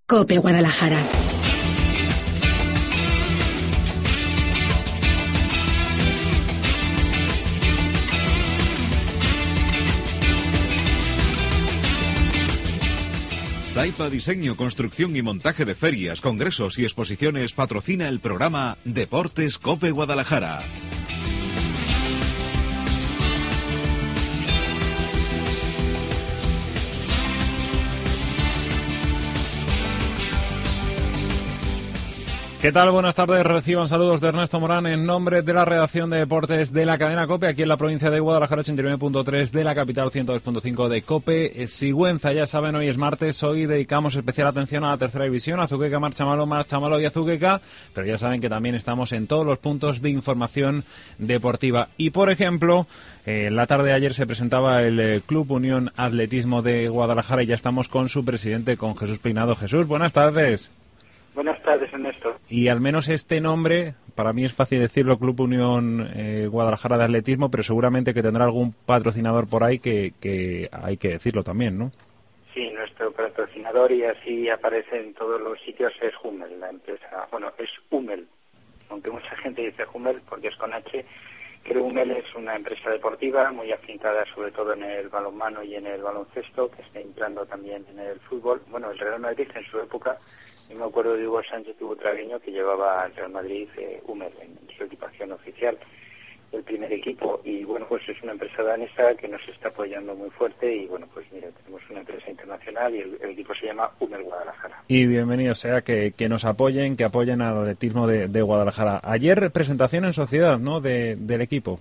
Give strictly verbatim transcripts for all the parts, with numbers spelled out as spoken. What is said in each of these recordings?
COPE Guadalajara. Saipa Diseño, Construcción y Montaje de Ferias, Congresos y Exposiciones patrocina el programa Deportes COPE Guadalajara. ¿Qué tal? Buenas tardes. Reciban saludos de Ernesto Morán en nombre de la redacción de deportes de la cadena COPE, aquí en la provincia de Guadalajara, ochenta y nueve punto tres de la capital, ciento dos punto cinco de COPE Sigüenza. Ya saben, hoy es martes, hoy dedicamos especial atención a la tercera división, Azuqueca, Marchamalo, Marchamalo y Azuqueca, pero ya saben que también estamos en todos los puntos de información deportiva. Y, por ejemplo, eh, la tarde de ayer se presentaba el eh, Club Unión Atletismo de Guadalajara y ya estamos con su presidente, con Jesús Peinado. Jesús, buenas tardes. Buenas tardes, Ernesto. Y al menos este nombre, para mí es fácil decirlo, Club Unión eh, Guadalajara de Atletismo, pero seguramente que tendrá algún patrocinador por ahí que, que hay que decirlo también, ¿no? Sí, nuestro patrocinador, y así aparece en todos los sitios, es Hummel, la empresa. Bueno, es Hummel, aunque mucha gente dice Hummel porque es con H. Creo que Hummel es una empresa deportiva muy afincada sobre todo en el balonmano y en el baloncesto, que está entrando también en el fútbol. Bueno, el Real Madrid en su época, yo me acuerdo de Hugo Sánchez Hugo Tragueño, que llevaba al Real Madrid eh, Hummel en su equipación oficial, el primer equipo. Y bueno, pues es una empresa danesa que nos está apoyando muy fuerte y bueno, pues mira, tenemos una empresa internacional y el, el equipo se llama Hummel Guadalajara. Y bienvenido sea que, que nos apoyen, que apoyen al atletismo de, de Guadalajara. Ayer presentación en sociedad, ¿no?, de, del equipo.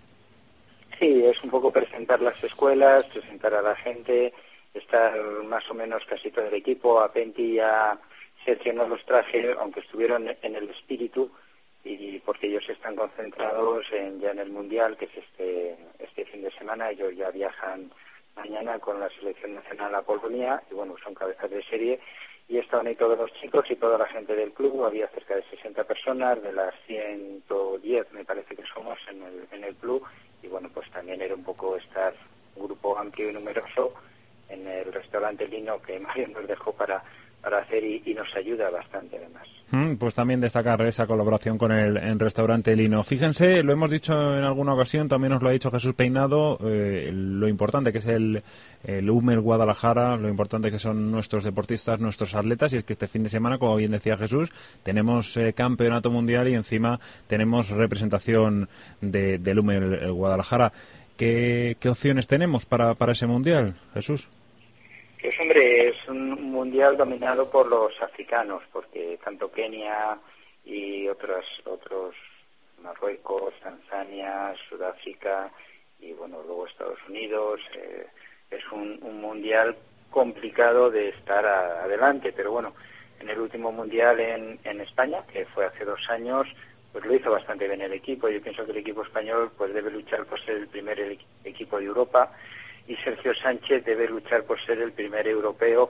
Sí, es un poco presentar las escuelas, presentar a la gente, estar más o menos casi todo el equipo. A Penti y a Sergio no los traje, aunque estuvieron en el espíritu, y porque ellos están concentrados en, ya en el Mundial, que es este este fin de semana. Ellos ya viajan mañana con la selección nacional a Polonia, y bueno, son cabezas de serie, y estaban ahí todos los chicos y toda la gente del club. Había cerca de sesenta personas, de las ciento diez me parece que somos en el, en el club, y bueno, pues también era un poco estar un grupo amplio y numeroso en el restaurante Lino, que Mario nos dejó para para hacer y, y nos ayuda bastante además. Mm, pues también destacar esa colaboración con el, el restaurante Lino. Fíjense, lo hemos dicho en alguna ocasión, también nos lo ha dicho Jesús Peinado, eh, lo importante que es el, el Hummel Guadalajara, lo importante que son nuestros deportistas, nuestros atletas, y es que este fin de semana, como bien decía Jesús, tenemos eh, campeonato mundial y encima tenemos representación de, del Hummel Guadalajara. ¿Qué, qué opciones tenemos para, para ese mundial, Jesús? Pues hombre, es un mundial dominado por los africanos, porque tanto Kenia y otros, otros Marruecos, Tanzania, Sudáfrica y bueno, luego Estados Unidos, eh, es un, un mundial complicado de estar a, adelante, pero bueno, en el último mundial en, en España, que fue hace dos años, pues lo hizo bastante bien el equipo. Yo pienso que el equipo español pues debe luchar por ser el primer el, equipo de Europa, y Sergio Sánchez debe luchar por ser el primer europeo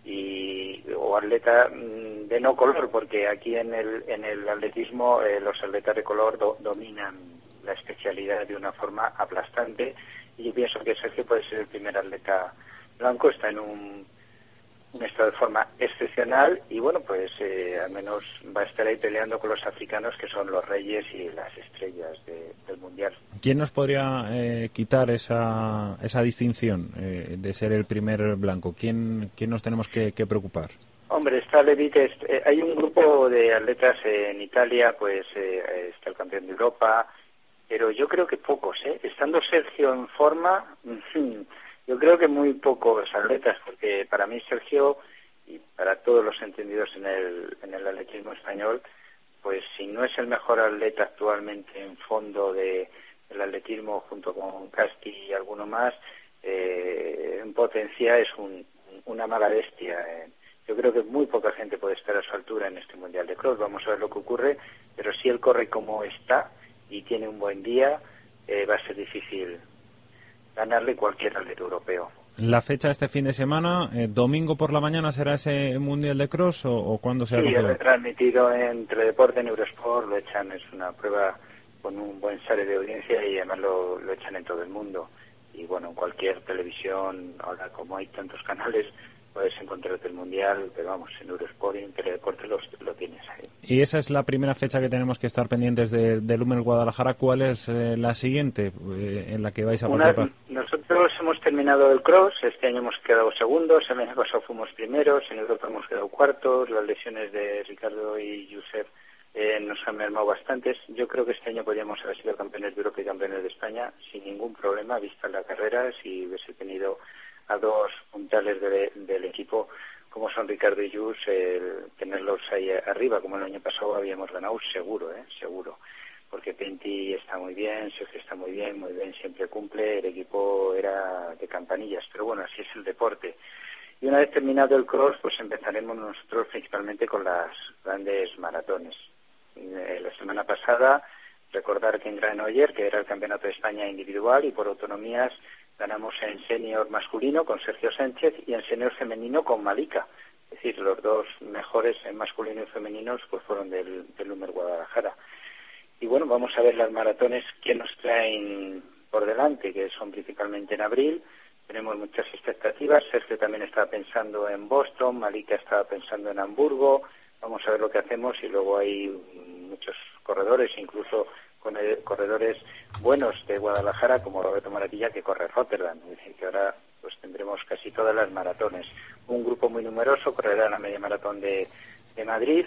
y o atleta de no color, porque aquí en el en el atletismo eh, los atletas de color do, dominan la especialidad de una forma aplastante, y yo pienso que Sergio puede ser el primer atleta blanco. Está en un, un estado de forma excepcional y bueno, pues eh, al menos va a estar ahí peleando con los africanos, que son los reyes y las estrellas de, del mundial. ¿Quién nos podría eh, quitar esa esa distinción eh, de ser el primer blanco? ¿Quién, quién nos tenemos que, que preocupar? Hombre, está Levitt, eh, hay un grupo de atletas en Italia, pues eh, está el campeón de Europa, pero yo creo que pocos, ¿eh? Estando Sergio en forma, yo creo que muy pocos atletas, porque para mí Sergio, y para todos los entendidos en el, en el atletismo español, pues si no es el mejor atleta actualmente en fondo de el atletismo, junto con Casti y alguno más, eh, en potencia es un, una mala bestia. Eh. Yo creo que muy poca gente puede estar a su altura en este Mundial de Cross. Vamos a ver lo que ocurre, pero si él corre como está y tiene un buen día, eh, va a ser difícil ganarle cualquier atleta europeo. La fecha este fin de semana, eh, domingo por la mañana, ¿será ese Mundial de Cross o, o cuándo será? Sí, es transmitido en Teledeporte, en Eurosport, lo echan, es una prueba con un buen share de audiencia y además lo, lo echan en todo el mundo. Y bueno, en cualquier televisión, ahora como hay tantos canales, puedes encontrarte el Mundial, pero vamos, en Eurosport y en Teledeporte lo, lo tienes ahí. Y esa es la primera fecha que tenemos que estar pendientes de, de Lumen Guadalajara. ¿Cuál es eh, la siguiente eh, en la que vais a participar? Una, nosotros hemos terminado el cross, este año hemos quedado segundos, el año pasado fuimos primeros, en Europa hemos quedado cuartos, las lesiones de Ricardo y Josep eh, nos han mermado bastantes. Yo creo que este año podríamos haber sido campeones de Europa y campeones de España sin ningún problema, vista la carrera, si hubiese tenido a dos puntales de, del equipo como son Ricardo y Jus, el tenerlos ahí arriba, como el año pasado habíamos ganado, seguro, ¿eh? Seguro. Porque Penti está muy bien, Sergio está muy bien, muy bien, siempre cumple, el equipo era de campanillas, pero bueno, así es el deporte. Y una vez terminado el cross, pues empezaremos nosotros principalmente con las grandes maratones. Eh, la semana pasada, recordar que en Granollers, que era el campeonato de España individual y por autonomías, ganamos en senior masculino con Sergio Sánchez y en senior femenino con Malika. Es decir, los dos mejores en masculino y femeninos pues fueron del, del Lumen Guadalajara. Y bueno, vamos a ver las maratones que nos traen por delante, que son principalmente en abril. Tenemos muchas expectativas. Sergio también estaba pensando en Boston, Malika estaba pensando en Hamburgo. Vamos a ver lo que hacemos y luego hay muchos corredores, incluso con corredores buenos de Guadalajara como Roberto Maratilla que corre Rotterdam, es decir que ahora pues tendremos casi todas las maratones. Un grupo muy numeroso correrá la media maratón de, de Madrid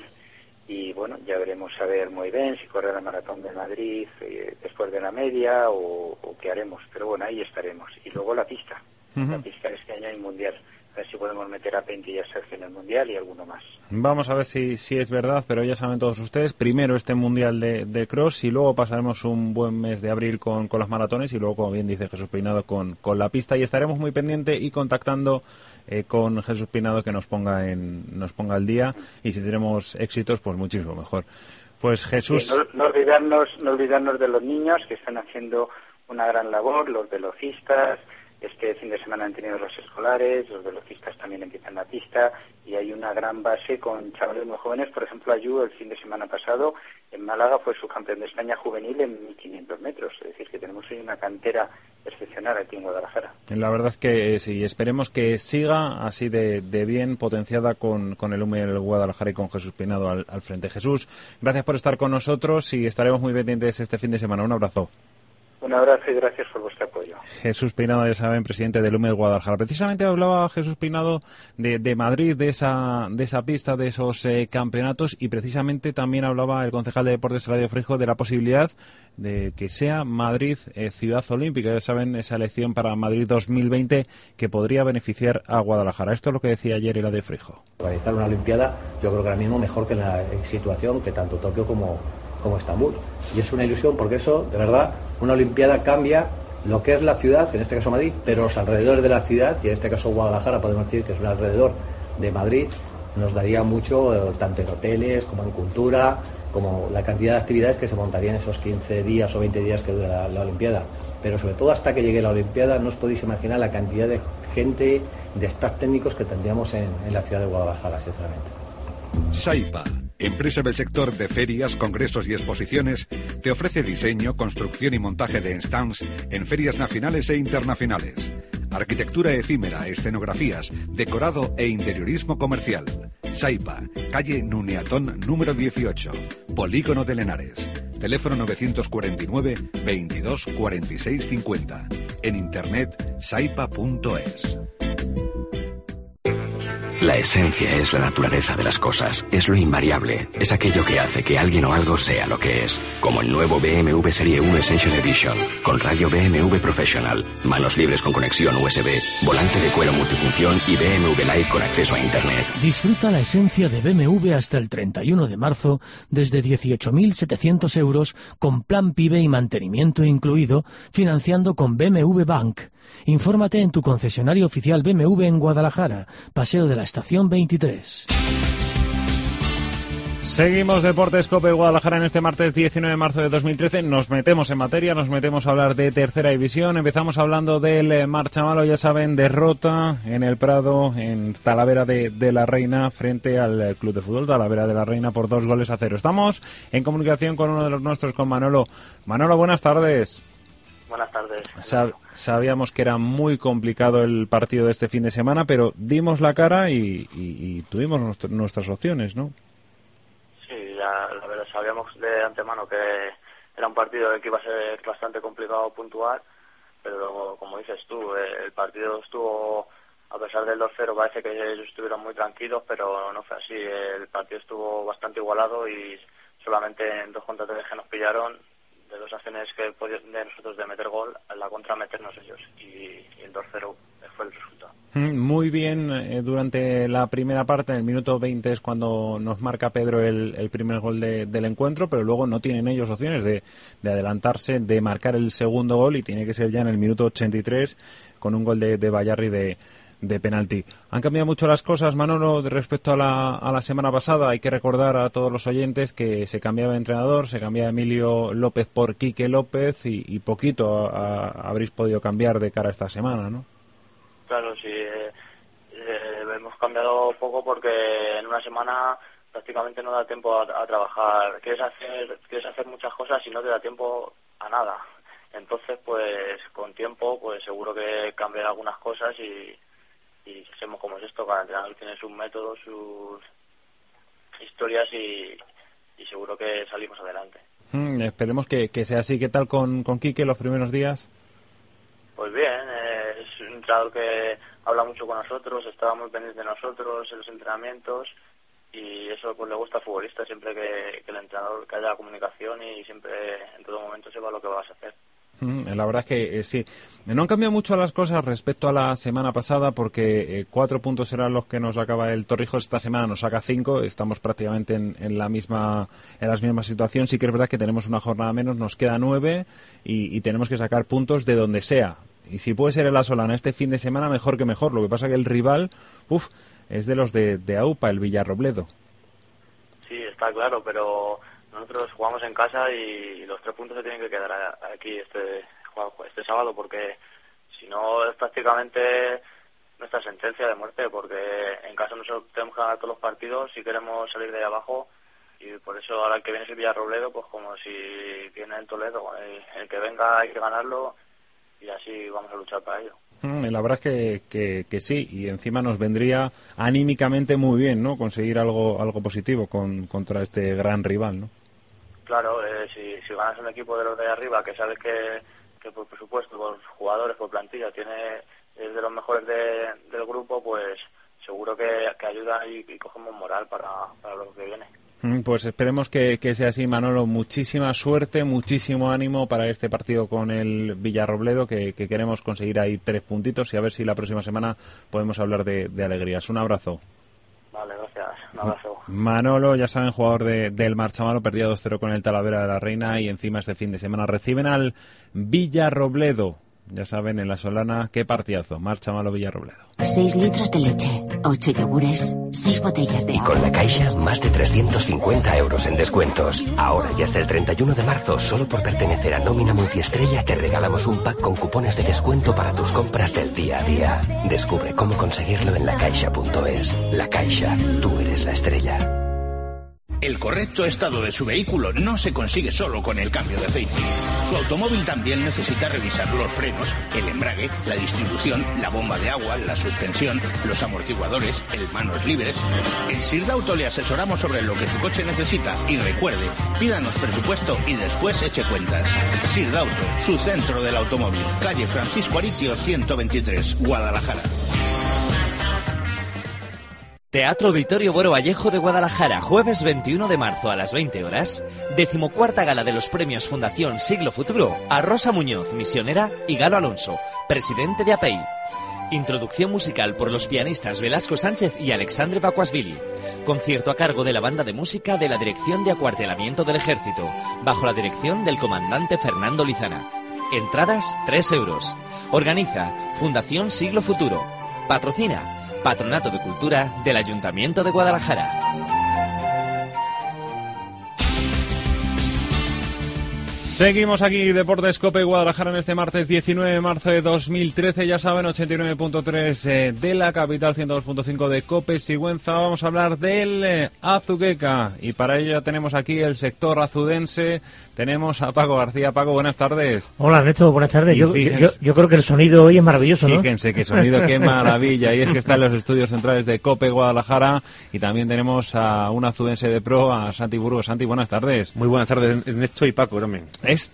y bueno, ya veremos a ver muy bien si corre la maratón de Madrid eh, después de la media o, o qué haremos, pero bueno, ahí estaremos. Y luego la pista, uh-huh. La pista este año hay mundial. A ver si podemos meter a Penti y a Sergio en el Mundial y alguno más. Vamos a ver si, si es verdad, pero ya saben todos ustedes, primero este Mundial de, de Cross y luego pasaremos un buen mes de abril con, con las maratones y luego, como bien dice Jesús Peinado, con, con la pista. Y estaremos muy pendientes y contactando eh, con Jesús Peinado que nos ponga, en, nos ponga al día y si tenemos éxitos, pues muchísimo mejor. Pues Jesús... Sí, no, no, olvidarnos, no olvidarnos de los niños que están haciendo una gran labor, los velocistas. Este fin de semana han tenido los escolares, los velocistas también empiezan la pista y hay una gran base con chavales muy jóvenes. Por ejemplo, Ayu el fin de semana pasado en Málaga fue subcampeón de España juvenil en mil quinientos metros. Es decir, que tenemos hoy una cantera excepcional aquí en Guadalajara. La verdad es que sí, esperemos que siga así de, de bien potenciada con, con el Lumen Guadalajara y con Jesús Peinado al, al frente. Jesús, gracias por estar con nosotros y estaremos muy pendientes este fin de semana. Un abrazo. Un abrazo y gracias por vuestro apoyo. Jesús Peinado, ya saben, presidente del Lumen Guadalajara. Precisamente hablaba Jesús Peinado de, de Madrid, de esa de esa pista, de esos eh, campeonatos y precisamente también hablaba el concejal de Deportes Radio Frijo de la posibilidad de que sea Madrid eh, ciudad olímpica. Ya saben, esa elección para Madrid dos mil veinte que podría beneficiar a Guadalajara. Esto es lo que decía ayer el de Frijo. Organizar una Olimpiada yo creo que ahora mismo mejor que la situación que tanto Tokio como como Estambul. Y es una ilusión porque eso, de verdad, una Olimpiada cambia lo que es la ciudad, en este caso Madrid, pero los alrededores de la ciudad, y en este caso Guadalajara, podemos decir que es un alrededor de Madrid, nos daría mucho, eh, tanto en hoteles como en cultura, como la cantidad de actividades que se montarían esos quince días o veinte días que dura la, la Olimpiada. Pero sobre todo hasta que llegue la Olimpiada, no os podéis imaginar la cantidad de gente, de staff técnicos que tendríamos en, en la ciudad de Guadalajara, sinceramente. Saipa, empresa del sector de ferias, congresos y exposiciones, te ofrece diseño, construcción y montaje de stands en ferias nacionales e internacionales. Arquitectura efímera, escenografías, decorado e interiorismo comercial. Saipa, calle Nuneatón número dieciocho, Polígono de Lenares. Teléfono novecientos cuarenta y nueve, veintidós, cuarenta y seis, cincuenta. En internet, saipa punto es. La esencia es la naturaleza de las cosas, es lo invariable, es aquello que hace que alguien o algo sea lo que es. Como el nuevo B M W Serie uno Essential Edition, con radio B M W Professional, manos libres con conexión U S B, volante de cuero multifunción y B M W Live con acceso a Internet. Disfruta la esencia de B M W hasta el treinta y uno de marzo desde dieciocho mil setecientos euros con plan PIBE y mantenimiento incluido, financiando con B M W Bank. Infórmate en tu concesionario oficial B M W en Guadalajara, Paseo de la Estación veintitrés. Seguimos Deportes Cope Guadalajara en este martes diecinueve de marzo de dos mil trece. Nos metemos en materia, nos metemos a hablar de tercera división. Empezamos hablando del eh, Marchamalo, ya saben, derrota en el Prado, en Talavera de, de la Reina, frente al eh, Club de Fútbol Talavera de la Reina por dos goles a cero. Estamos en comunicación con uno de los nuestros, con Manolo. Manolo, buenas tardes. Buenas tardes. Sab- sabíamos que era muy complicado el partido de este fin de semana, pero dimos la cara y, y, y tuvimos nuestro, nuestras opciones, ¿no? Sí, ya, la verdad, sabíamos de antemano que era un partido que iba a ser bastante complicado puntuar, pero como dices tú, el partido estuvo, a pesar del dos cero, parece que ellos estuvieron muy tranquilos, pero no fue así. El partido estuvo bastante igualado y solamente en dos contra tres que nos pillaron, de dos acciones que podían de nosotros de meter gol, a la contra meternos ellos, y, y el dos cero fue el resultado. Muy bien, eh, durante la primera parte, en el minuto veinte es cuando nos marca Pedro el, el primer gol de, del encuentro, pero luego no tienen ellos opciones de, de adelantarse, de marcar el segundo gol, y tiene que ser ya en el minuto ochenta y tres con un gol de, de Bayarri de, de penalti. Han cambiado mucho las cosas, Manolo, respecto a la, a la semana pasada. Hay que recordar a todos los oyentes que se cambiaba de entrenador, se cambiaba Emilio López por Quique López, y, y poquito a, a, habréis podido cambiar de cara a esta semana, ¿no? Claro, sí, eh, eh, hemos cambiado poco porque en una semana prácticamente no da tiempo a, a trabajar. Quieres hacer, quieres hacer muchas cosas y no te da tiempo a nada. Entonces, pues con tiempo, pues seguro que cambian algunas cosas y, y hacemos como es esto. Cada entrenador tiene sus métodos, sus historias y, y seguro que salimos adelante. Mm, esperemos que, que sea así. ¿Qué tal con, con Quique los primeros días? Pues bien, eh, es un entrenador que habla mucho con nosotros, está muy pendiente de nosotros en los entrenamientos, y eso pues le gusta al futbolista, siempre que, que el entrenador, que haya comunicación y siempre en todo momento sepa lo que vas a hacer. Mm, la verdad es que eh, sí. No han cambiado mucho las cosas respecto a la semana pasada, porque eh, cuatro puntos serán los que nos acaba el Torrijos. Esta semana nos saca cinco, estamos prácticamente en, en la misma en la misma situación. Sí que es verdad que tenemos una jornada menos, nos queda nueve y, y tenemos que sacar puntos de donde sea. Y si puede ser el Asolana este fin de semana, mejor que mejor. Lo que pasa que el rival, uff, es de los de, de AUPA, el Villarrobledo. Sí, está claro, pero nosotros jugamos en casa y los tres puntos se tienen que quedar aquí este este sábado, porque si no es prácticamente nuestra sentencia de muerte, porque en casa nosotros tenemos que ganar todos los partidos si queremos salir de ahí abajo, y por eso ahora el que viene es el Villarrobledo, pues como si viene el Toledo, el, el que venga hay que ganarlo y así vamos a luchar para ello. Mm, la verdad es que, que, que sí, y encima nos vendría anímicamente muy bien, ¿no?, conseguir algo algo positivo con, contra este gran rival, ¿no? Claro, eh, si, si ganas un equipo de los de arriba, que sabes que, que por presupuesto, por jugadores, por plantilla, tiene es de los mejores de, del grupo, pues seguro que, que ayuda y, y cogemos moral para, para lo que viene. Pues esperemos que, que sea así, Manolo. Muchísima suerte, muchísimo ánimo para este partido con el Villarrobledo, que, que queremos conseguir ahí tres puntitos y a ver si la próxima semana podemos hablar de, de alegrías. Un abrazo. Vale, gracias. Un abrazo. Manolo, ya saben, jugador de, del Marchamalo, perdía dos cero con el Talavera de la Reina, y encima este fin de semana reciben al Villarrobledo. Ya saben, en la Solana, qué partidazo. Marchamalo Villarrobledo. Seis litros de leche, ocho yogures, seis botellas de agua. Y con La Caixa, más de trescientos cincuenta euros en descuentos. Ahora y hasta el treinta y uno de marzo, solo por pertenecer a Nómina Multiestrella, te regalamos un pack con cupones de descuento para tus compras del día a día. Descubre cómo conseguirlo en lacaixa punto es. La Caixa, tú eres la estrella. El correcto estado de su vehículo no se consigue solo con el cambio de aceite. Su automóvil también necesita revisar los frenos, el embrague, la distribución, la bomba de agua, la suspensión, los amortiguadores, el manos libres. En Sirdauto le asesoramos sobre lo que su coche necesita y recuerde, pídanos presupuesto y después eche cuentas. Sirdauto, su centro del automóvil. Calle Francisco Aritio ciento veintitrés, Guadalajara. Teatro Auditorio Boro Vallejo de Guadalajara, jueves veintiuno de marzo a las veinte horas, decimocuarta gala de los premios Fundación Siglo Futuro, a Rosa Muñoz, misionera, y Galo Alonso, presidente de A P E I. Introducción musical por los pianistas Velasco Sánchez y Alexandre Pacuasvili. Concierto a cargo de la banda de música de la Dirección de Acuartelamiento del Ejército, bajo la dirección del comandante Fernando Lizana. Entradas tres euros. Organiza Fundación Siglo Futuro. Patrocina Patronato de Cultura del Ayuntamiento de Guadalajara. Seguimos aquí, Deportes Cope Guadalajara en este martes diecinueve de marzo de dos mil trece, ya saben, ochenta y nueve punto tres eh, de la capital, ciento dos punto cinco de Cope Sigüenza. Vamos a hablar del eh, Azuqueca y para ello ya tenemos aquí el sector azudense, tenemos a Paco García. Paco, buenas tardes. Hola Ernesto, buenas tardes. Yo, yo, yo creo que el sonido hoy es maravilloso, ¿no? Fíjense qué sonido, qué maravilla, y es que está en los estudios centrales de Cope Guadalajara y también tenemos a un azudense de pro, a Santi Burgos. Santi, buenas tardes. Muy buenas tardes, Ernesto y Paco también.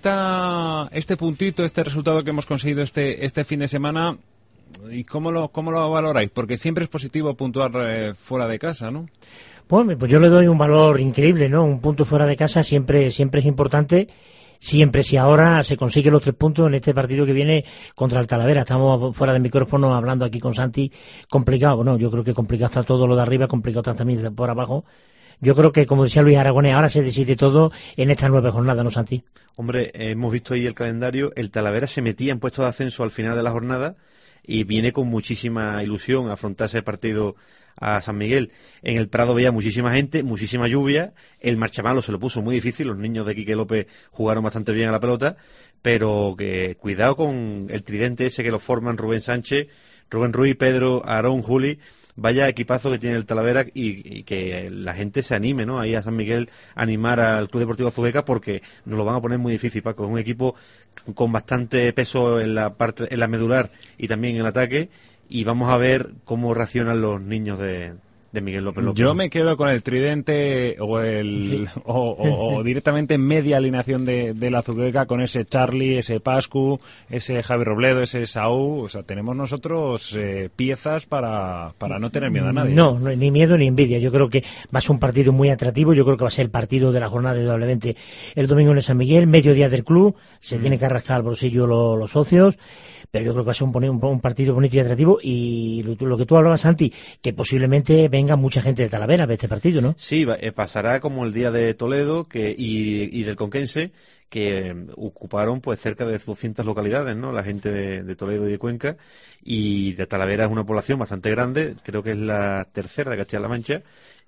Esta, este puntito, este resultado que hemos conseguido este este fin de semana, ¿y cómo lo cómo lo valoráis? Porque siempre es positivo puntuar eh, fuera de casa, ¿no? Pues, pues yo le doy un valor increíble, ¿no? Un punto fuera de casa siempre siempre es importante. Siempre, si ahora se consiguen los tres puntos en este partido que viene contra el Talavera. Estamos fuera de micrófono hablando aquí con Santi. Complicado, ¿no? Yo creo que complicado está todo lo de arriba, complicado está también por abajo. Yo creo que, como decía Luis Aragonés, ahora se decide todo en esta nueva jornada, ¿no, Santi? Hombre, eh, hemos visto ahí el calendario. El Talavera se metía en puestos de ascenso al final de la jornada y viene con muchísima ilusión a afrontarse el partido a San Miguel. En el Prado veía muchísima gente, muchísima lluvia. El Marchamalo se lo puso muy difícil. Los niños de Quique López jugaron bastante bien a la pelota, pero que cuidado con el tridente ese que lo forman Rubén Sánchez, Rubén Ruiz, Pedro, Aarón, Juli. Vaya equipazo que tiene el Talavera y, y que la gente se anime, ¿no? Ahí a San Miguel a animar al Club Deportivo Azuqueca porque nos lo van a poner muy difícil, Paco. Es un equipo con bastante peso en la parte, en la medular y también en el ataque, y vamos a ver cómo reaccionan los niños de, de Miguel López López. Yo me quedo con el tridente o el sí. o, o, o directamente media alineación de, de la Azuqueca, con ese Charlie, ese Pascu, ese Javi Robledo, ese Saúl. O sea, tenemos nosotros eh, piezas para, para no tener miedo a nadie. No, no, ni miedo ni envidia. Yo creo que va a ser un partido muy atractivo. Yo creo que va a ser el partido de la jornada, indudablemente, el domingo en el San Miguel, mediodía del club. Se mm. tiene que arrascar al bolsillo los, los socios. Pero yo creo que va a ser un, un, un partido bonito y atractivo. Y lo, lo que tú hablabas, Santi, que posiblemente venga mucha gente de Talavera a ver este partido, ¿no? Sí, va, eh, pasará como el día de Toledo que y, y del Conquense, que eh, ocuparon pues cerca de doscientas localidades, ¿no? La gente de, de Toledo y de Cuenca, y de Talavera es una población bastante grande, creo que es la tercera de Castilla-La Mancha,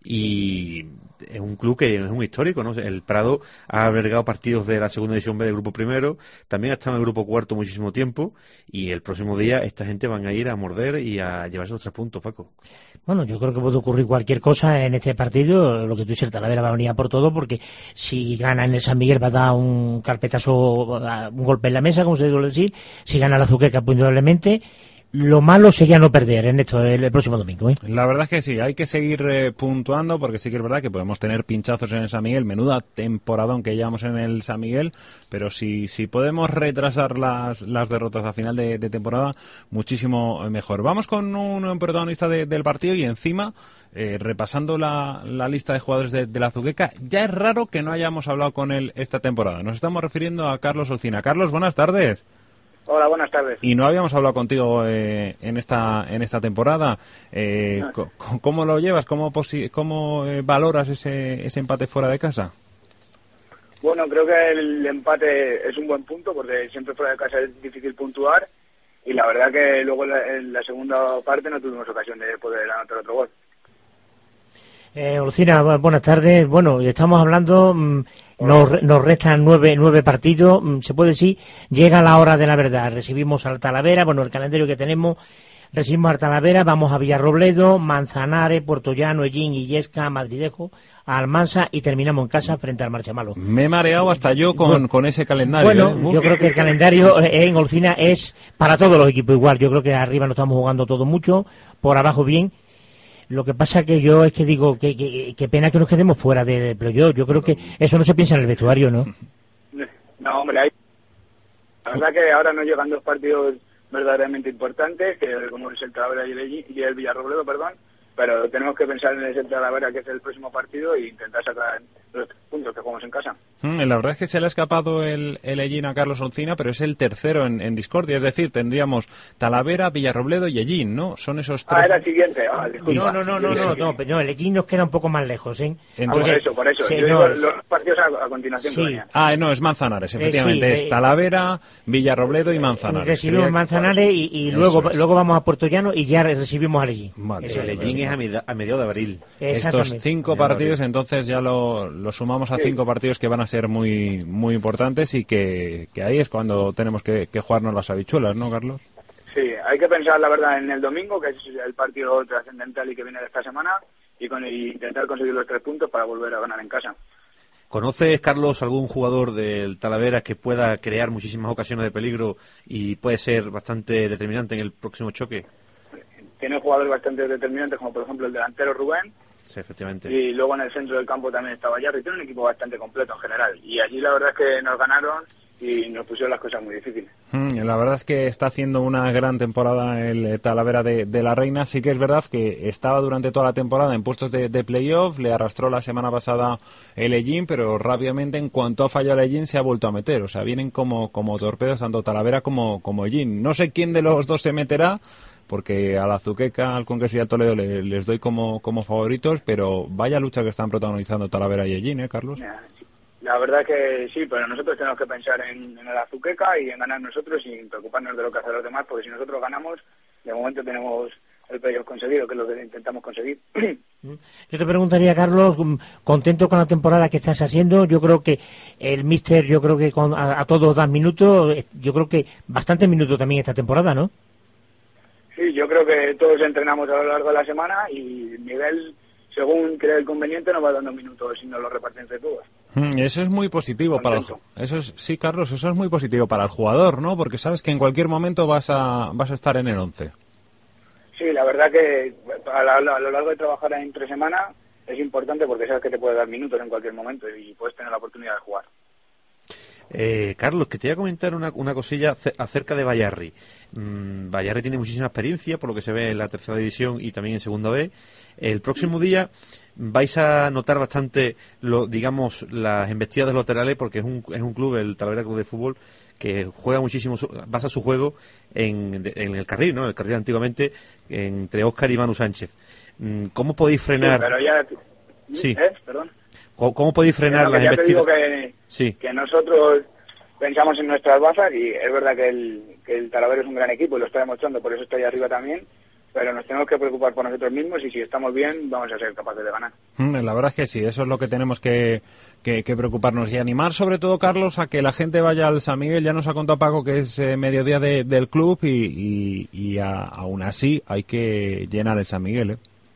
y es un club que es un histórico, ¿no? El Prado ha albergado partidos de la segunda división B del grupo primero, también ha estado en el grupo cuarto muchísimo tiempo, y el próximo día esta gente van a ir a morder y a llevarse los tres puntos, Paco. Bueno, yo creo que puede ocurrir cualquier cosa en este partido. Lo que tú dices, el Talavera va a venir a por todo, porque si gana en el San Miguel va a dar un carpetazo, un golpe en la mesa, como se suele decir. Si gana la Azuqueca, pues indudablemente. Lo malo sería no perder en esto el, el próximo domingo, ¿eh? La verdad es que sí, hay que seguir eh, puntuando, porque sí que es verdad que podemos tener pinchazos en el San Miguel, menuda temporadón que llevamos en el San Miguel, pero si si podemos retrasar las las derrotas a final de, de temporada, muchísimo mejor. Vamos con un protagonista de, del partido y encima, eh, repasando la, la lista de jugadores de, de la Azuqueca, ya es raro que no hayamos hablado con él esta temporada. Nos estamos refiriendo a Carlos Olcina. Carlos, buenas tardes. Hola, buenas tardes. Y no habíamos hablado contigo eh, en esta en esta temporada. Eh, no. ¿Cómo lo llevas? ¿Cómo, posi- cómo eh, valoras ese, ese empate fuera de casa? Bueno, creo que el empate es un buen punto, porque siempre fuera de casa es difícil puntuar, y la verdad que luego en la, en la segunda parte no tuvimos ocasión de poder anotar otro gol. Eh, Olcina, buenas tardes. Bueno, estamos hablando, mmm, nos, nos restan nueve, nueve partidos, mmm, se puede decir, llega la hora de la verdad. Recibimos al Talavera, bueno, el calendario que tenemos, recibimos al Talavera, vamos a Villarrobledo, Manzanares, Puertollano, Ellín, Illesca, Madridejo, Almansa, y terminamos en casa frente al Marchamalo. Me he mareado hasta yo con, bueno, con ese calendario. Bueno, ¿eh? Yo creo que el calendario en Olcina es para todos los equipos igual. Yo creo que arriba nos estamos jugando todo mucho, por abajo bien. Lo que pasa que yo es que digo que, que, que pena que nos quedemos fuera del playoff. Yo creo que eso no se piensa en el vestuario, ¿no? No, hombre, hay... la verdad que ahora nos llegan dos partidos verdaderamente importantes, que como es el Talavera y el, y el Villarrobledo, perdón, pero tenemos que pensar en ese Talavera, que es el próximo partido, e intentar sacar los puntos que jugamos en casa. Mm, la verdad es que se le ha escapado el, el Ellín a Carlos Olcina, pero es el tercero en, en discordia, es decir, tendríamos Talavera, Villarrobledo y Ellín, ¿no? Son esos tres. Ah, era el siguiente. Ah, no, no, no, no, no, no, pero no, el Ellín nos queda un poco más lejos, ¿eh? Entonces, ah, por eso, por eso. Sí, yo no, digo los partidos a, a continuación. Sí. Ah, no, es Manzanares, efectivamente, eh, sí, es Talavera, Villarrobledo y Manzanares. Recibimos Sería... Manzanares y, y luego, es. luego vamos a Puertollano y ya recibimos al Ellín. Vale. El Ellín es a, med- a mediados de abril. Estos cinco partidos, entonces ya lo, lo sumamos a Sí. cinco partidos que van a ser muy muy importantes y que, que ahí es cuando tenemos que, que jugarnos las habichuelas, ¿no, Carlos? Sí, hay que pensar, la verdad, en el domingo, que es el partido trascendental y que viene de esta semana, y con y intentar conseguir los tres puntos para volver a ganar en casa. ¿Conoces, Carlos, algún jugador del Talavera que pueda crear muchísimas ocasiones de peligro y puede ser bastante determinante en el próximo choque? Tiene jugadores bastante determinantes, como por ejemplo el delantero Rubén, Sí, efectivamente. y luego en el centro del campo también está Vallarri. Tiene un equipo bastante completo en general, y allí la verdad es que nos ganaron y nos pusieron las cosas muy difíciles. Mm, la verdad es que está haciendo una gran temporada el Talavera de, de la Reina. Sí que es verdad que estaba durante toda la temporada en puestos de, de playoff, le arrastró la semana pasada el Ellín, pero rápidamente en cuanto ha fallado el Ellín se ha vuelto a meter. O sea, vienen como, como torpedos tanto Talavera como, como Ellín. No sé quién de los dos se meterá, porque a la Azuqueca, al Conquense y al Toledo le, les doy como, como favoritos, pero vaya lucha que están protagonizando Talavera y Ellín, ¿eh, Carlos? La verdad que sí, pero nosotros tenemos que pensar en, en el Azuqueca y en ganar nosotros sin preocuparnos de lo que hacen los demás, porque si nosotros ganamos, de momento tenemos el playoff conseguido, que es lo que intentamos conseguir. Yo te preguntaría, Carlos, contento con la temporada que estás haciendo. Yo creo que el míster, yo creo que con, a, a todos das minutos, yo creo que bastantes minutos también esta temporada, ¿no? Sí, yo creo que todos entrenamos a lo largo de la semana y Miguel, según cree el conveniente, nos va dando minutos y nos lo reparte entre todos. Mm, Eso es muy positivo para el, ju- eso es sí, Carlos, eso es muy positivo para el jugador, ¿no? Porque sabes que en cualquier momento vas a vas a estar en el once. Sí, la verdad que a, la- a lo largo de trabajar entre semana es importante porque sabes que te puede dar minutos en cualquier momento y puedes tener la oportunidad de jugar. Eh, Carlos, que te voy a comentar una, una cosilla ce- acerca de Vallarri. Mm, Vallarri tiene muchísima experiencia, por lo que se ve en la tercera división y también en segunda B. El próximo día vais a notar bastante, lo, digamos, las embestidas de los laterales, porque es un, es un club, el Talavera Club de Fútbol, que juega muchísimo, su- basa su juego en, de- en el carril, ¿no? El carril antiguamente, entre Óscar y Manu Sánchez. Mm, ¿Cómo podéis frenar? Sí, pero ya... Sí. ¿Eh? Perdón. ¿Cómo, cómo podéis frenar Pero las que ya te embestidas? digo que, Sí. que nosotros pensamos en nuestras bazas y es verdad que el, que el Talavera es un gran equipo y lo está demostrando, por eso está ahí arriba también, pero nos tenemos que preocupar por nosotros mismos y si estamos bien vamos a ser capaces de ganar. Mm, La verdad es que sí, eso es lo que tenemos que, que, que preocuparnos y animar sobre todo, Carlos, a que la gente vaya al San Miguel. Ya nos ha contado Paco que es eh, mediodía de- del club y, y, y a- aún así hay que llenar el San Miguel, ¿eh?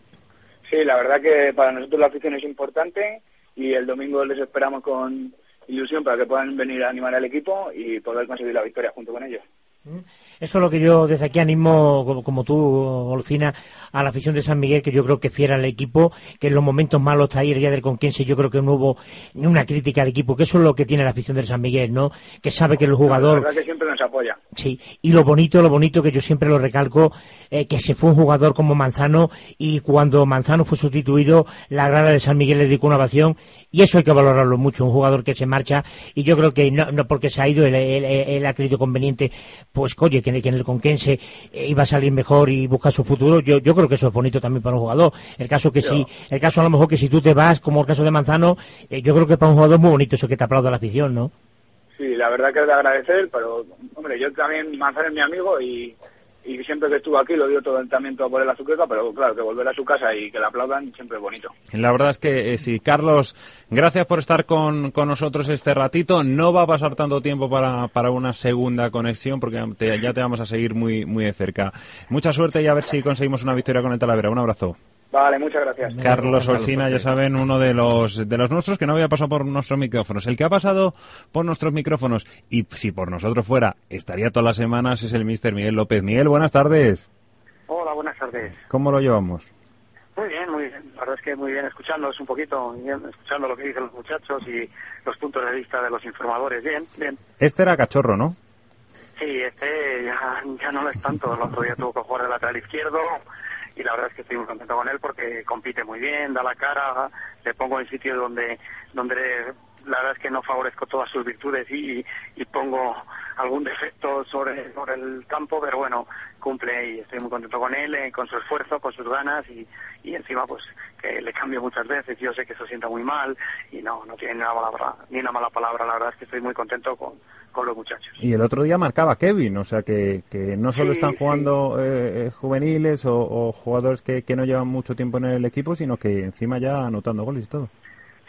Sí, la verdad que para nosotros la afición es importante y el domingo les esperamos con ilusión para que puedan venir a animar al equipo y poder conseguir la victoria junto con ellos. Eso es lo que yo desde aquí animo, como, como tú, Olcina, a la afición de San Miguel, que yo creo que fiera al equipo, que en los momentos malos está ahí el día del Conquense, yo creo que no hubo ni una crítica al equipo, que eso es lo que tiene la afición del San Miguel, ¿no? Que sabe que el jugador... La verdad que siempre nos apoya. Sí, y lo bonito, lo bonito que yo siempre lo recalco, eh, que se fue un jugador como Manzano y cuando Manzano fue sustituido, la grada de San Miguel le dedicó una ovación y eso hay que valorarlo mucho, un jugador que se marcha y yo creo que no, no porque se ha ido, él, él, él ha creído conveniente, pues oye, que en el, que en el Conquense eh, iba a salir mejor y buscar su futuro, yo, yo creo que eso es bonito también para un jugador. El caso que sí, el caso a lo mejor que si tú te vas, como el caso de Manzano, eh, yo creo que para un jugador es muy bonito eso que te aplauda la afición, ¿no? Sí, la verdad que es de agradecer, pero hombre, yo también, Manzano es mi amigo y, y siempre que estuvo aquí lo dio todo también todo por el Azuqueca, pero claro, que volver a su casa y que la aplaudan siempre es bonito. La verdad es que eh, sí, Carlos, gracias por estar con, con nosotros este ratito. No va a pasar tanto tiempo para, para una segunda conexión porque te- ya te vamos a seguir muy, muy de cerca. Mucha suerte y a ver si conseguimos una victoria con el Talavera. Un abrazo. Vale, muchas gracias. Carlos Olcina, ya saben, uno de los de los nuestros que no había pasado por nuestros micrófonos. El que ha pasado por nuestros micrófonos, y si por nosotros fuera, estaría todas las semanas, es el míster Miguel López. Miguel, buenas tardes. Hola, buenas tardes. ¿Cómo lo llevamos? Muy bien, muy bien. La verdad es que muy bien escuchándolos un poquito, bien, escuchando lo que dicen los muchachos y los puntos de vista de los informadores. Bien, bien. Este era cachorro, ¿no? Sí, este ya, ya no lo es tanto. El otro día tuvo que jugar de lateral izquierdo y la verdad es que estoy muy contento con él porque compite muy bien, da la cara, le pongo en sitios donde donde la verdad es que no favorezco todas sus virtudes y, y pongo algún defecto sobre, sobre el campo, pero bueno, cumple y estoy muy contento con él, eh, con su esfuerzo, con sus ganas y, y encima pues que le cambio muchas veces, yo sé que eso sienta muy mal y no, no tiene ni una, palabra, ni una mala palabra, la verdad es que estoy muy contento con, con los muchachos. Y el otro día marcaba Kevin, o sea que, que no solo Sí, están jugando eh, eh, juveniles o, o jugadores que, que no llevan mucho tiempo en el equipo, sino que encima ya anotando goles y todo. Sí,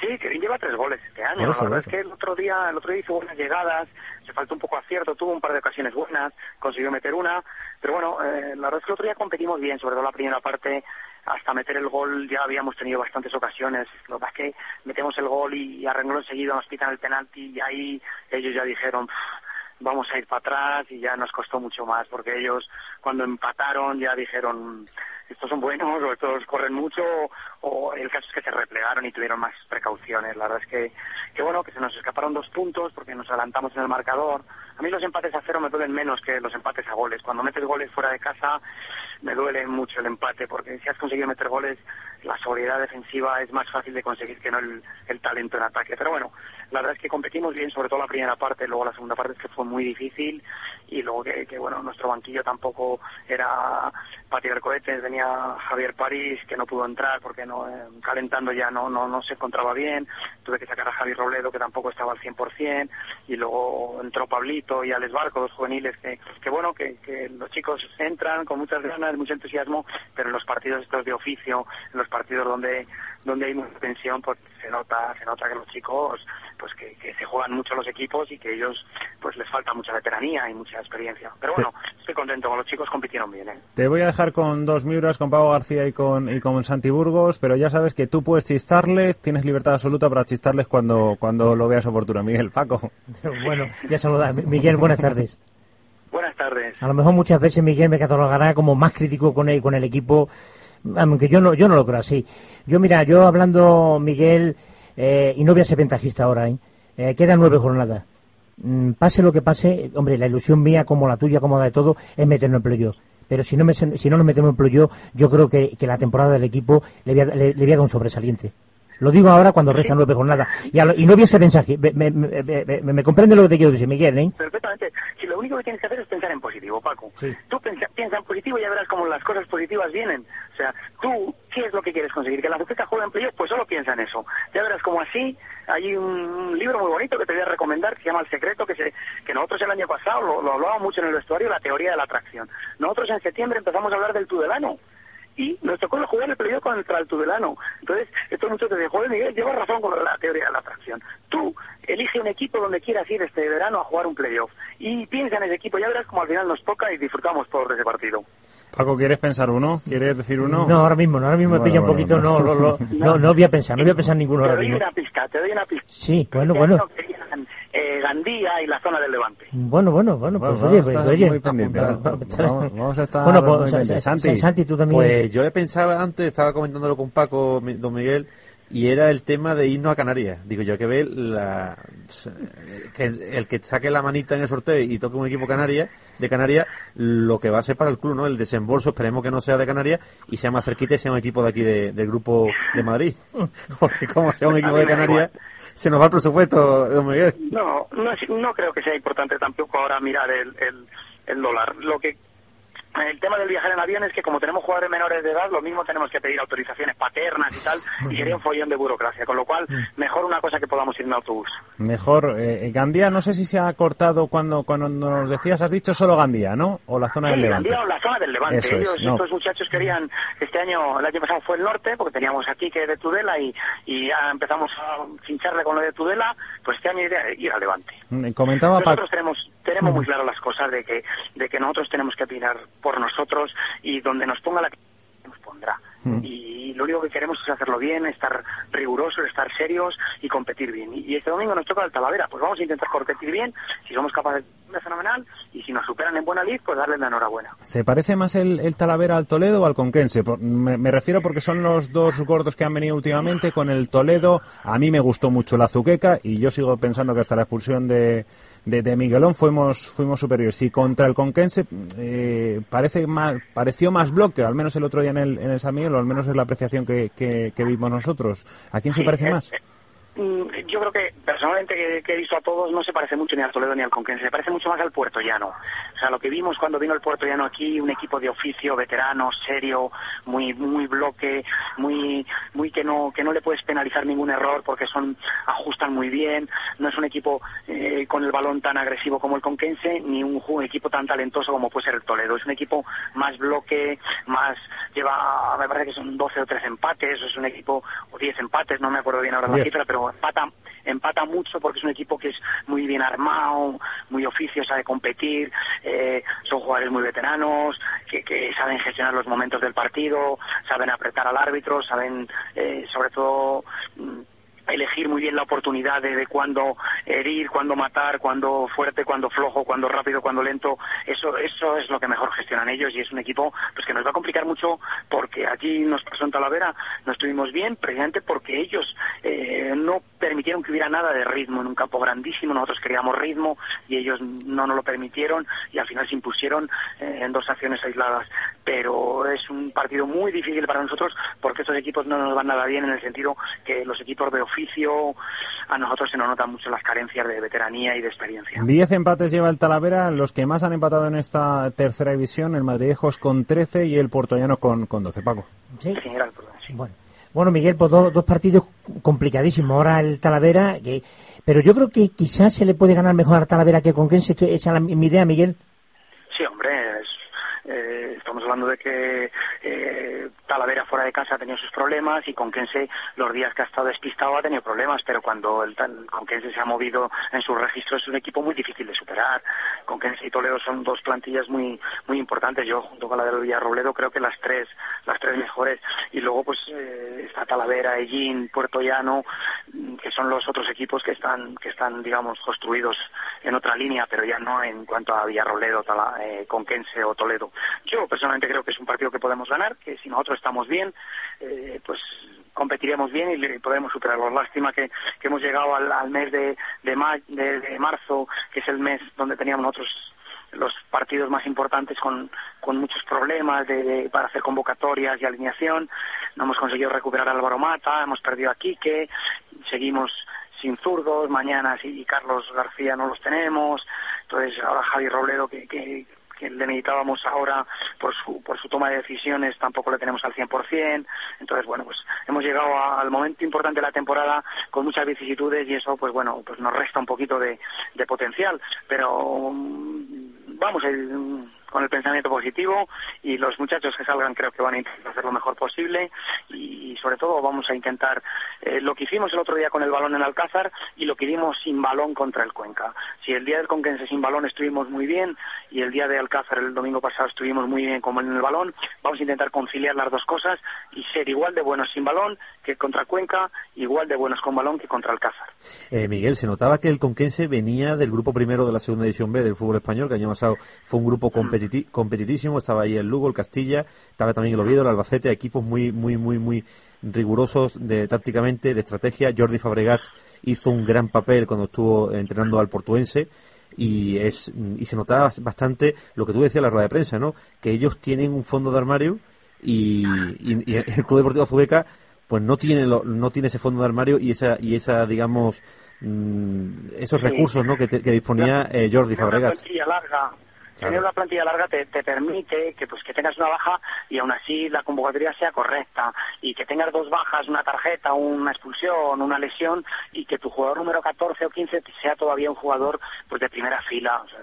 Sí, Kevin lleva tres goles este año. Eso, la verdad eso. es que el otro día, el otro día hizo buenas llegadas, se faltó un poco acierto, tuvo un par de ocasiones buenas, consiguió meter una, pero bueno, eh, la verdad es que el otro día competimos bien, sobre todo la primera parte, hasta meter el gol ya habíamos tenido bastantes ocasiones. Lo que pasa es que metemos el gol y a renglón seguido nos pitan el penalti y ahí ellos ya dijeron, vamos a ir para atrás, y ya nos costó mucho más, porque ellos cuando empataron ya dijeron, estos son buenos, o estos corren mucho, o el caso es que se replegaron y tuvieron más precauciones. La verdad es que, que bueno, que se nos escaparon dos puntos porque nos adelantamos en el marcador. A mí los empates a cero me duelen menos que los empates a goles. Cuando metes goles fuera de casa me duele mucho el empate, porque si has conseguido meter goles, la sobriedad defensiva es más fácil de conseguir que no el, el talento en ataque. Pero bueno, la verdad es que competimos bien, sobre todo la primera parte, luego la segunda parte es que fue muy difícil, y luego que, que bueno, nuestro banquillo tampoco era para tirar cohetes. Venía Javier París, que no pudo entrar porque no eh, calentando ya no, no no se encontraba bien, tuve que sacar a Javi Robledo, que tampoco estaba al cien por ciento, y luego entró Pablito y Alex Barco, dos juveniles que, que bueno, que, que los chicos entran con muchas ganas, mucho entusiasmo, pero en los partidos estos de oficio, en los partidos donde donde hay mucha tensión, pues se nota se nota que los chicos pues que, que se juegan mucho los equipos, y que ellos pues les falta mucha veteranía y mucha experiencia. Pero bueno, estoy contento, con los chicos compitieron bien, ¿eh? Te voy a dejar con dos Miuras, con Pablo García y con y con Santi Burgos, pero ya sabes que tú puedes chistarles, tienes libertad absoluta para chistarles cuando cuando lo veas oportuno. Miguel, Paco. Bueno, ya saluda. Miguel, buenas tardes. Buenas tardes. A lo mejor muchas veces Miguel me catalogará como más crítico con el, con el equipo, aunque yo no yo no lo creo así. Yo, mira, yo hablando, Miguel, eh, y no voy a ser ventajista ahora, ¿eh? Eh, quedan nueve jornadas. Mm, pase lo que pase, hombre, la ilusión mía, como la tuya, como la de todo, es meternos en playoff. Pero si no me, si no nos metemos en playoff, yo creo que, que la temporada del equipo le voy a, le, le voy a dar un sobresaliente. Lo digo ahora cuando restan nueve jornadas. Y, a lo, y no voy a ser mensaje. Me, me, me, me, me comprende lo que te quiero decir, Miguel, ¿eh? Perfectamente. Si lo único que tienes que hacer es pensar en positivo, Paco. Sí. Tú piensa, piensa en positivo y ya verás cómo las cosas positivas vienen. O sea, tú, ¿qué es lo que quieres conseguir? ¿Que la Azuqueca juegue en playoff? Pues solo piensa en eso. Ya verás como así. Hay un libro muy bonito que te voy a recomendar, que se llama El Secreto, que se, que nosotros el año pasado lo, lo hablábamos mucho en el vestuario, la teoría de la atracción. Nosotros en septiembre empezamos a hablar del Tudelano, y nos tocó jugar el playoff contra el Tudelano. Entonces, estos muchachos dicen, joder, Miguel, llevas razón con la teoría de la atracción. Tú elige un equipo donde quieras ir este verano a jugar un playoff, y piensa en ese equipo, ya verás como al final nos toca y disfrutamos todos de ese partido. Paco, ¿quieres pensar uno? ¿Quieres decir uno? No, ahora mismo, no, ahora mismo bueno, me pilla bueno, un poquito, no. no, no, no, no, no voy a pensar, no voy a pensar ninguno Te ahora doy mismo. una pista, te doy una pista. Sí, bueno, Este bueno. año querían, eh, Gandía y la zona del Levante. Bueno, bueno, bueno, pues Bueno, oye, vamos a pues estar oye. muy pendientes. Vamos, vamos a estar Bueno, muy pues, pendientes. Sa- Sa- Santi. Santi, tú también. Pues yo le pensaba antes, estaba comentándolo con Paco, mi- don Miguel, y era el tema de irnos a Canarias. Digo yo, que ver la, que el que saque la manita en el sorteo y toque un equipo Canarias, de Canarias, lo que va a ser para el club, ¿no? El desembolso, esperemos que no sea de Canarias y sea más cerquita y sea un equipo de aquí de, del grupo de Madrid. Porque como sea un equipo de Canarias, se nos va el presupuesto, don Miguel. No, no, es- no creo que sea importante tampoco ahora mirar el, el, el dólar. Lo que el tema del viajar en avión es que como tenemos jugadores menores de edad, lo mismo tenemos que pedir autorizaciones paternas y tal, y sería un follón de burocracia, con lo cual mejor una cosa que podamos ir en autobús. Mejor, eh, Gandía, no sé si se ha cortado cuando, cuando nos decías, has dicho solo Gandía, ¿no? O la zona Sí, del Levante. Gandía o la zona del Levante. Eso es, Ellos, no. estos muchachos querían, este año, el año pasado fue el norte, porque teníamos aquí que de Tudela y, y ya empezamos a fincharle con lo de Tudela, pues este año ir, a- ir al Levante. Mm, Comentaba Paco. Nosotros tenemos tenemos muy claro las cosas de que de que nosotros tenemos que opinar por nosotros, y donde nos ponga la que nos pondrá. Mm. Y lo único que queremos es hacerlo bien, estar rigurosos, estar serios y competir bien. Y, y este domingo nos toca el Talavera, pues vamos a intentar competir bien, si somos capaces de fenomenal, y si nos superan en buena lid, pues darles la enhorabuena. ¿Se parece más el, el Talavera al Toledo o al Conquense? Por- me, me refiero porque son los dos gordos que han venido últimamente. Con el Toledo, a mí me gustó mucho la Azuqueca, y yo sigo pensando que hasta la expulsión de, de, de Miguelón fuimos fuimos superiores. Y contra el Conquense eh, parece más, pareció más bloque, al menos el otro día en el, en el San Miguel, o al menos es la apreciación que, que, que vimos nosotros. ¿A quién se Sí, parece eh, más? eh, yo creo que personalmente que, que he visto a todos no se parece mucho ni al Toledo ni al Conquense, se parece mucho más al Puertollano. O sea, lo que vimos cuando vino el Puertollano aquí, un equipo de oficio, veterano, serio, muy muy bloque, muy muy que no que no le puedes penalizar ningún error porque son ajustan muy bien. No es un equipo eh, con el balón tan agresivo como el Conquense, ni un, un equipo tan talentoso como puede ser el Toledo. Es un equipo más bloque, más lleva, me parece que son doce o trece empates, es un equipo o diez empates, no me acuerdo bien ahora la cifra, pero empata empata mucho porque es un equipo que es muy bien armado, muy oficio, sabe competir, eh, son jugadores muy veteranos, que, que saben gestionar los momentos del partido, saben apretar al árbitro, saben eh, sobre todo elegir muy bien la oportunidad de, de cuándo herir, cuándo matar, cuándo fuerte, cuándo flojo, cuándo rápido, cuándo lento. Eso eso es lo que mejor gestionan ellos y es un equipo pues que nos va a complicar mucho porque aquí nos pasó en Talavera, no estuvimos bien precisamente porque ellos eh, no permitieron que hubiera nada de ritmo en un campo grandísimo. Nosotros queríamos ritmo y ellos no nos lo permitieron y al final se impusieron eh, en dos acciones aisladas. Pero es un partido muy difícil para nosotros porque estos equipos no nos van nada bien en el sentido que los equipos de oficio a nosotros se nos notan mucho las carencias de veteranía y de experiencia. Diez empates lleva el Talavera, los que más han empatado en esta tercera división, el Madridejos con trece y el Puertollano con, con doce. Paco. Sí, sí, era el problema, sí. Bueno. Bueno, Miguel, pues dos, dos partidos complicadísimos. Ahora el Talavera, que, pero yo creo que quizás se le puede ganar mejor al Talavera que con Conquense. ¿Esa es la, mi idea, Miguel? Sí, hombre, es, eh, estamos hablando de que eh, Talavera fuera de casa ha tenido sus problemas y Conquense los días que ha estado despistado ha tenido problemas, pero cuando el, el Conquense se ha movido en sus registros es un equipo muy difícil de superar. Conquense y Toledo son dos plantillas muy muy importantes. Yo junto con la del Villarrobledo creo que las tres las tres mejores y luego pues eh, está Talavera, Ellín, Puertollano, que son los otros equipos que están que están digamos construidos en otra línea, pero ya no en cuanto a Villarrobledo, Tala, eh, Conquense o Toledo. Yo personalmente creo que es un partido que podemos ganar, que si nosotros estamos bien, eh, pues competiremos bien y podremos superarlo. Lástima que, que hemos llegado al, al mes de, de, ma, de, de marzo, que es el mes donde teníamos nosotros los partidos más importantes con, con muchos problemas de, de, para hacer convocatorias y alineación. No hemos conseguido recuperar a Álvaro Mata, hemos perdido a Quique, seguimos sin zurdos, mañana sí, Carlos García no los tenemos, entonces ahora Javi Robledo que... que que le necesitábamos ahora por su por su toma de decisiones tampoco le tenemos al cien por ciento. Entonces, bueno, pues hemos llegado a, al momento importante de la temporada con muchas vicisitudes y eso, pues bueno, pues nos resta un poquito de, de potencial. Pero um, vamos a ir um, con el pensamiento positivo y los muchachos que salgan creo que van a intentar hacer lo mejor posible y sobre todo vamos a intentar eh, lo que hicimos el otro día con el balón en Alcázar y lo que hicimos sin balón contra el Cuenca. Si el día del Conquense sin balón estuvimos muy bien y el día de Alcázar el domingo pasado estuvimos muy bien como en el balón, vamos a intentar conciliar las dos cosas y ser igual de buenos sin balón que contra Cuenca, igual de buenos con balón que contra Alcázar. Eh, Miguel, se notaba que el Conquense venía del grupo primero de la segunda división B del fútbol español, que el año pasado fue un grupo competitivo competitísimo, estaba ahí el Lugo, el Castilla, estaba también el Oviedo, el Albacete, equipos muy muy muy muy rigurosos de tácticamente, de estrategia. Jordi Fabregat hizo un gran papel cuando estuvo entrenando al Portuense y es y se notaba bastante lo que tú decías en la rueda de prensa, ¿no? Que ellos tienen un fondo de armario y, y, y el Club Deportivo Azubeca pues no tiene lo, no tiene ese fondo de armario y esa y esa digamos mmm, esos sí. recursos, ¿no? que, te, que disponía eh, Jordi Fabregat. Claro. Tener una plantilla larga te, te permite que pues que tengas una baja y aún así la convocatoria sea correcta y que tengas dos bajas, una tarjeta, una expulsión, una lesión y que tu jugador número catorce o quince sea todavía un jugador pues de primera fila. O sea,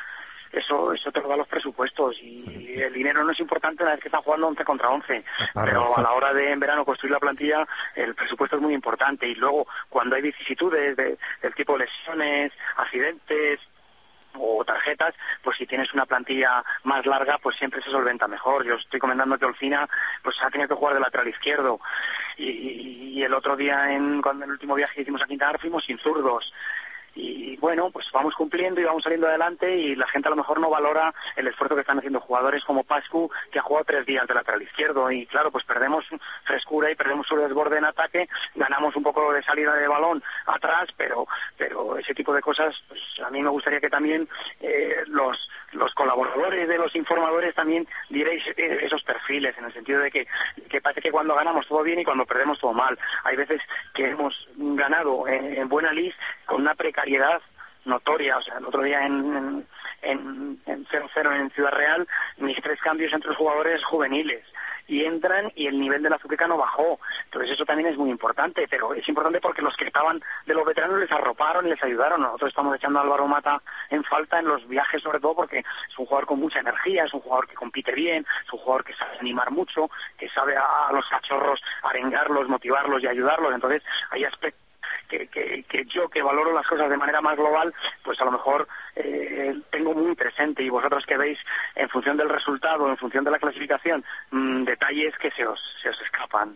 eso eso te lo da los presupuestos y sí. El dinero no es importante una vez que están jugando once contra once, pero a la hora de en verano construir la plantilla el presupuesto es muy importante y luego cuando hay vicisitudes de, del tipo lesiones, accidentes o tarjetas, pues si tienes una plantilla más larga, pues siempre se solventa mejor. Yo estoy comentando que Olcina pues ha tenido que jugar de lateral izquierdo y, y el otro día, en cuando el último viaje que hicimos a Quintana fuimos sin zurdos y bueno, pues vamos cumpliendo y vamos saliendo adelante y la gente a lo mejor no valora el esfuerzo que están haciendo jugadores como Pascu, que ha jugado tres días de lateral izquierdo y claro, pues perdemos frescura y perdemos su desborde en ataque, ganamos un poco de salida de balón atrás, pero pero ese tipo de cosas, pues a mí me gustaría que también eh, los los colaboradores de los informadores también dierais eh, esos perfiles, en el sentido de que, que parece que cuando ganamos todo bien y cuando perdemos todo mal. Hay veces que hemos ganado en, en buena lid con una precariedad notoria. O sea, el otro día en, en, en cero cero en Ciudad Real, mis tres cambios entre los jugadores juveniles, y entran y el nivel de la Azuqueca no bajó. Entonces eso también es muy importante, pero es importante porque los que estaban de los veteranos les arroparon y les ayudaron. Nosotros estamos echando a Álvaro Mata en falta en los viajes, sobre todo porque es un jugador con mucha energía, es un jugador que compite bien, es un jugador que sabe animar mucho, que sabe a los cachorros arengarlos, motivarlos y ayudarlos. Entonces hay aspectos Que, que, que yo, que valoro las cosas de manera más global, pues a lo mejor eh, tengo muy presente, y vosotros que veis en función del resultado, en función de la clasificación, mmm, detalles que se os, se os escapan.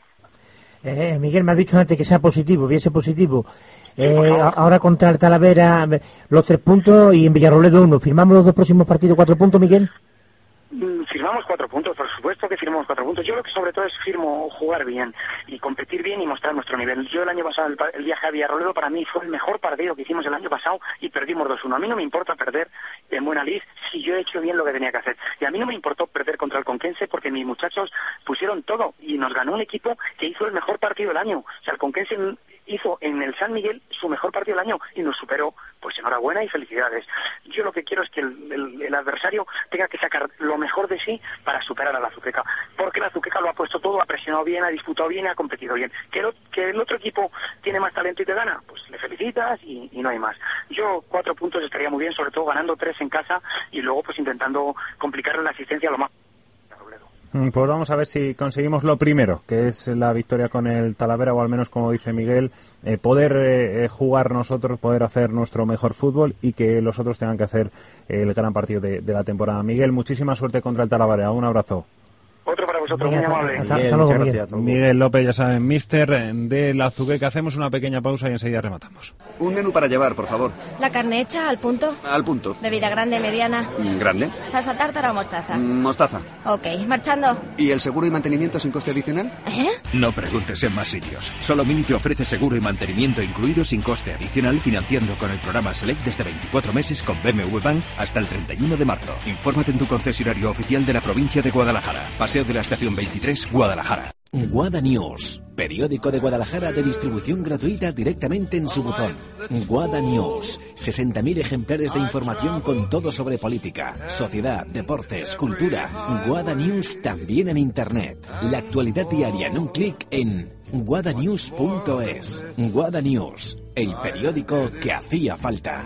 Eh, Miguel, me has dicho antes que sea positivo, viese positivo. Eh, ahora contra el Talavera, los tres puntos, y en Villarrobledo uno. ¿Firmamos los dos próximos partidos cuatro puntos, Miguel? Firmamos cuatro puntos, por supuesto que firmamos cuatro puntos. Yo lo que sobre todo es firmo jugar bien y competir bien y mostrar nuestro nivel. Yo el año pasado, el, el viaje a Villarrobledo para mí fue el mejor partido que hicimos el año pasado y perdimos dos uno. A mí no me importa perder en buena lid si yo he hecho bien lo que tenía que hacer. Y a mí no me importó perder contra el Conquense porque mis muchachos pusieron todo y nos ganó un equipo que hizo el mejor partido del año. O sea, el Conquense hizo en el San Miguel su mejor partido del año y nos superó. Pues enhorabuena y felicidades. Yo lo que quiero es que el, el, el adversario tenga que sacar lo mejor de sí para superar a la Azuqueca, porque la Azuqueca lo ha puesto todo, ha presionado bien, ha disputado bien y ha competido bien. ¿Que el, que el otro equipo tiene más talento y te gana? Pues le felicitas y, y no hay más. Yo cuatro puntos estaría muy bien, sobre todo ganando tres en casa y luego pues intentando complicarle la asistencia lo más. Pues vamos a ver si conseguimos lo primero, que es la victoria con el Talavera, o al menos, como dice Miguel, eh, poder eh, jugar nosotros, poder hacer nuestro mejor fútbol y que los otros tengan que hacer el gran partido de, de la temporada. Miguel, muchísima suerte contra el Talavera. Un abrazo. Otro para vosotros, muy amable. Miguel, muchas gracias. Miguel López, ya saben, mister de la Azuqueca. Hacemos una pequeña pausa y enseguida rematamos. Un menú para llevar, por favor. La carne hecha, al punto. Al punto. Bebida grande, mediana. Grande. Salsa tártara o mostaza. Mostaza. Ok, marchando. ¿Y el seguro y mantenimiento sin coste adicional? ¿Eh? No preguntes en más sitios. Solo Mini te ofrece seguro y mantenimiento incluido sin coste adicional, financiando con el programa Select desde veinticuatro meses con B M W Bank hasta el treinta y uno de marzo. Infórmate en tu concesionario oficial de la provincia de Guadalajara. Paseo de la Estación veintitrés, Guadalajara. Guada News, periódico de Guadalajara de distribución gratuita directamente en su buzón. Guada News, sesenta mil ejemplares de información con todo sobre política, sociedad, deportes, cultura. Guada News también en internet. La actualidad diaria en un clic en guadanews punto es. Guada News, el periódico que hacía falta.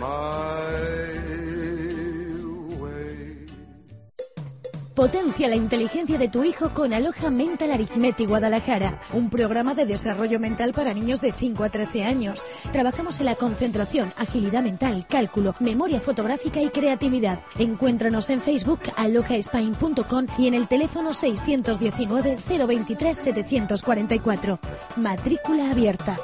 Potencia la inteligencia de tu hijo con Aloha Mental Arithmetic Guadalajara, un programa de desarrollo mental para niños de cinco a trece años. Trabajamos en la concentración, agilidad mental, cálculo, memoria fotográfica y creatividad. Encuéntranos en Facebook aloha spain punto com y en el teléfono seis uno nueve, cero veintitrés, setecientos cuarenta y cuatro. Matrícula abierta.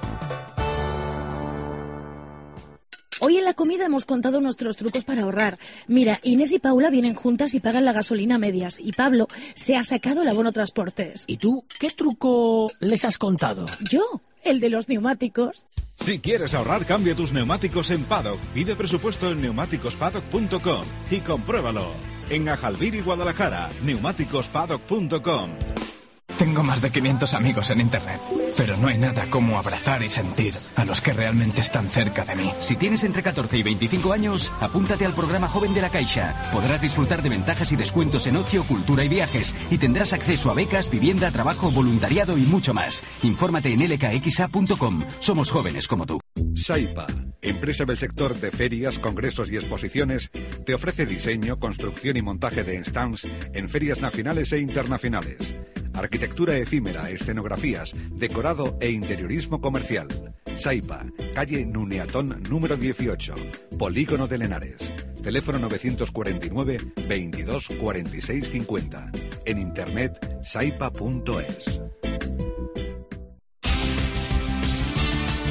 Hoy en la comida hemos contado nuestros trucos para ahorrar. Mira, Inés y Paula vienen juntas y pagan la gasolina a medias. Y Pablo se ha sacado el abono transportes. ¿Y tú qué truco les has contado? Yo, el de los neumáticos. Si quieres ahorrar, cambia tus neumáticos en Paddock. Pide presupuesto en neumáticos paddock punto com y compruébalo. En Ajalbir y Guadalajara, neumáticos paddock punto com. Tengo más de quinientos amigos en Internet, pero no hay nada como abrazar y sentir a los que realmente están cerca de mí. Si tienes entre catorce y veinticinco años, apúntate al programa Joven de la Caixa. Podrás disfrutar de ventajas y descuentos en ocio, cultura y viajes, y tendrás acceso a becas, vivienda, trabajo, voluntariado y mucho más. Infórmate en l k x a punto com. Somos jóvenes como tú. Saipa, empresa del sector de ferias, congresos y exposiciones, te ofrece diseño, construcción y montaje de stands en ferias nacionales e internacionales. Arquitectura efímera, escenografías, decorado e interiorismo comercial. Saipa, calle Nuneatón número dieciocho, Polígono de Lenares. Teléfono novecientos cuarenta y nueve, veintidós, cuarenta y seis, cincuenta. En internet, saipa punto es.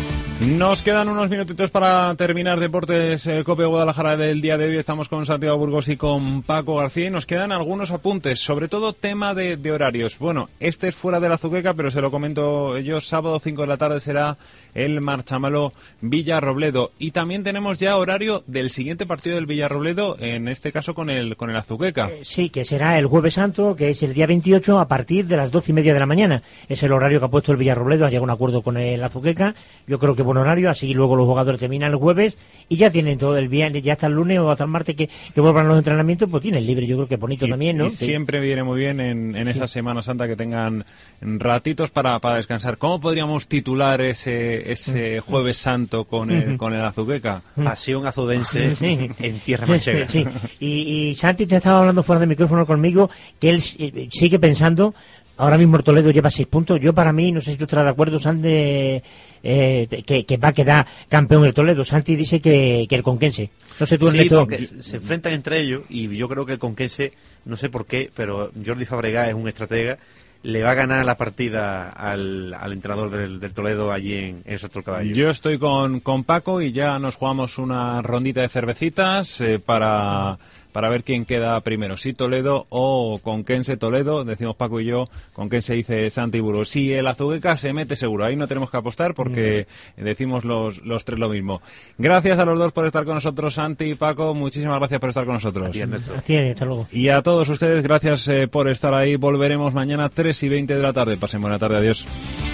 Nos quedan unos minutitos para terminar Deportes eh, Cope Guadalajara del día de hoy. Estamos con Santiago Burgos y con Paco García y nos quedan algunos apuntes, sobre todo tema de, de horarios. Bueno, este es fuera de la Azuqueca, pero se lo comento yo, sábado cinco de la tarde será el Marchamalo Villarrobledo. Y también tenemos ya horario del siguiente partido del Villarrobledo, en este caso con el con el Azuqueca. Eh, sí, que será el Jueves Santo, que es el día veintiocho, a partir de las doce y media de la mañana. Es el horario que ha puesto el Villarrobledo, ha llegado a un acuerdo con el Azuqueca. Yo creo que buen horario, así luego los jugadores terminan el jueves y ya tienen todo el viernes, ya hasta el lunes o hasta el martes que, que vuelvan los entrenamientos, pues tienen libre. Yo creo que bonito y, también, ¿no? Y siempre viene muy bien en, en esa sí. Semana Santa que tengan ratitos para, para descansar. ¿Cómo podríamos titular ese ese Jueves Santo con el, con el Azuqueca? Pasión azudense sí. en tierra manchega. Sí. Y, y Santi te estaba hablando fuera de micrófono conmigo que él eh, sigue pensando. Ahora mismo el Toledo lleva seis puntos. Yo, para mí, no sé si tú estarás de acuerdo, Santi, eh, que, que va a quedar campeón el Toledo. Santi dice que, que el Conquense. No sé tú, sí, Ernesto. porque se enfrentan entre ellos y yo creo que el Conquense, no sé por qué, pero Jordi Fabregat es un estratega, le va a ganar la partida al, al entrenador del, del Toledo allí en, en Soto del Caballo. Yo estoy con, con Paco y ya nos jugamos una rondita de cervecitas eh, para... para ver quién queda primero, si Toledo o Conquense Toledo, decimos Paco y yo, Conquense dice Santi Burgos. Si el Azuqueca se mete seguro, ahí no tenemos que apostar porque mm. decimos los, los tres lo mismo. Gracias a los dos por estar con nosotros, Santi y Paco, muchísimas gracias por estar con nosotros. A ti, Ernesto. A ti, hasta luego. Y a todos ustedes, gracias eh, por estar ahí, volveremos mañana tres y veinte de la tarde, pasen buena tarde, adiós.